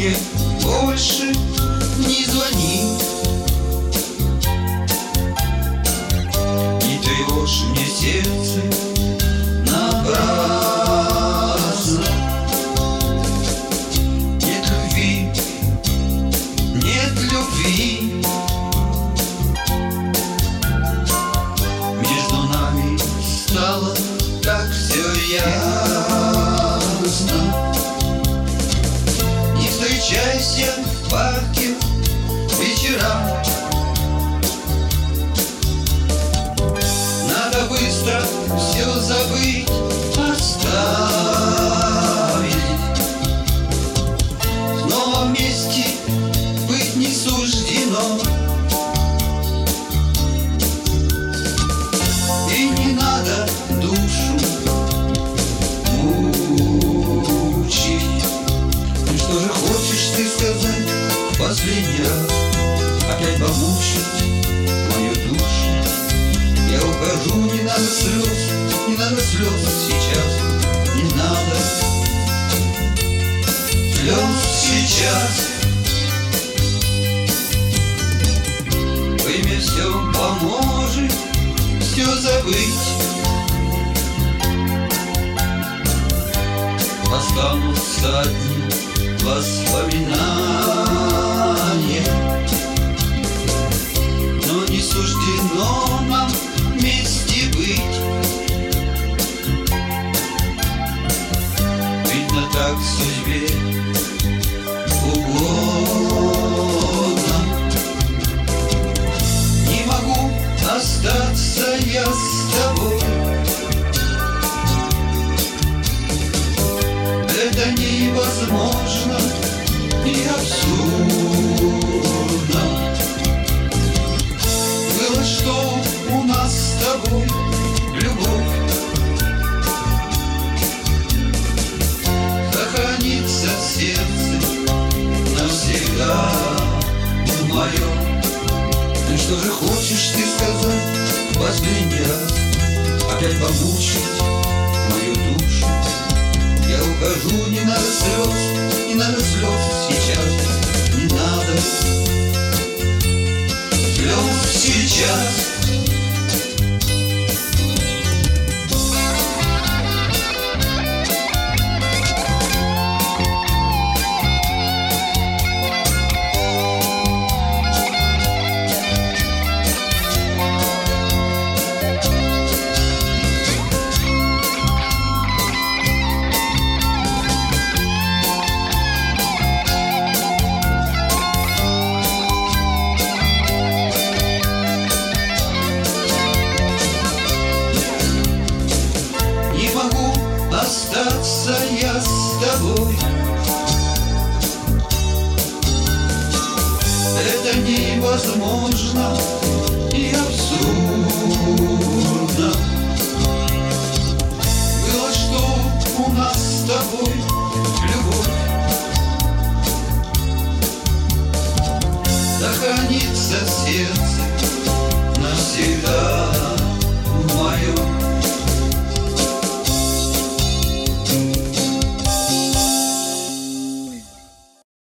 мне больше не звони, не тревожь мне сердце напрасно. Нет любви, нет любви, между нами стало так все ясно. Не встречайся в парке вечерам, надо быстро все забыть, оставить. Снова вместе быть не суждено, и не надо душу мучить. Ну что же хочешь ты сказать в последний раз? Опять помучить мою душу? Я ухожу, не надо слез, не надо слез сейчас, не надо слез сейчас. Вы мне все поможет, все забыть. Останутся одни воспоминания, но не суждено нам вместе быть. Видно, так судьбе угодно. Не могу остаться я с тобой, это невозможно и абсурдно. Было что у нас с тобой, любовь, сохранится в сердце навсегда мое. Ну что же хочешь ты сказать в последний раз? Опять помучить мою душу? Я ухожу, не надо слез, не надо слез сейчас, не надо слез сейчас. Остаться я с тобой, это невозможно и абсурдно. Было что у нас с тобой, любовь, сохранится в сердце